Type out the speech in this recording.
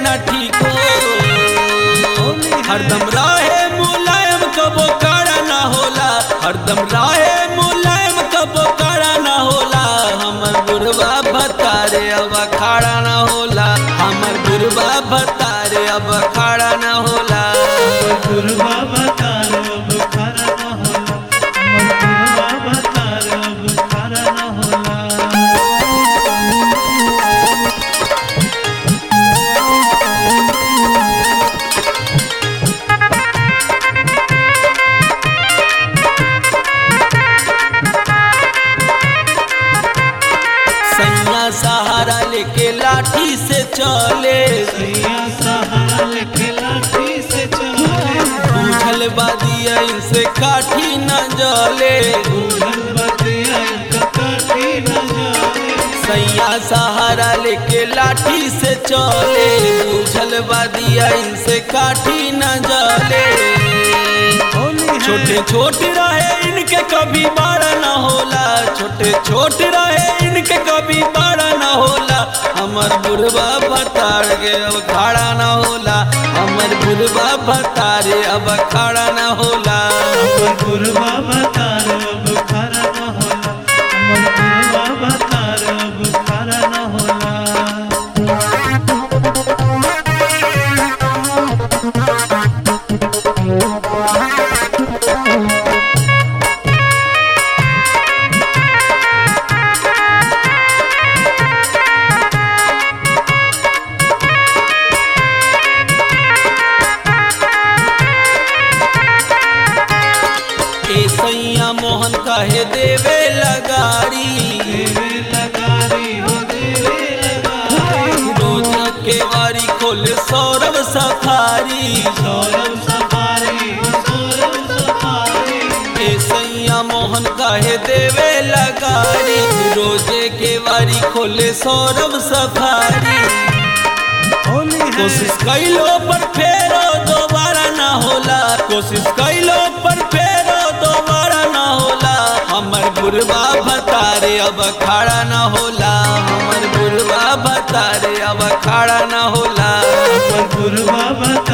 न ठीको हरदम राहे मुलायम कबो काड़ा न होला हरदम राहे मुलायम कबो काड़ा न होला हमर बुढ़वा भतारे अब अखाड़ा न होला हमर बुढ़वा भतारे अब अखाड़ा न होला बुढ़वा भतारे अब अखाड़ा न होला बुढ़वा भतारे अब अखाड़ा न होला। सैया सहारा लेके लाठी से चले सैया सहारा लेके लाठी से चले बूझल बादिया इनसे काठी न जले बूझल बतिया इनका काठी न जाए सैया सहारा लेके लाठी से चले बूझल बादिया इनसे काठी न जले छोटे छोटे रहे इनके कभी बड़ा न होला छोटे छोटे रहे इनके कभी बड़ा न होला हमर बुढ़वा भतार के अब खाड़ा न होला हमर बुढ़वा भतारे अब खाड़ा न होला बुढ़वा भतारे अब अखाड़ा न होला बुढ़वा भतारे अब अखाड़ा न होला। ए सैया मोहन कहे देवे लगारी देवे लगारी हो देवे लगारी रोज के वारी खोले सौरभ सफारी सौरभ सफारी हो सौरभ सफारी ए सैया मोहन कहे देवे लगारी रोजे के वारी खोले सौरभ सफारी कोशिश कैलो पर फेरो दोबारा ना होला कोशिश कैलो पर फेरो दोबारा ना होला हमर बुढ़वा भतारे अब अखाड़ा ना होला हमर बुढ़वा भतारे अब अखाड़ा ना होला बुढ़वा भतारे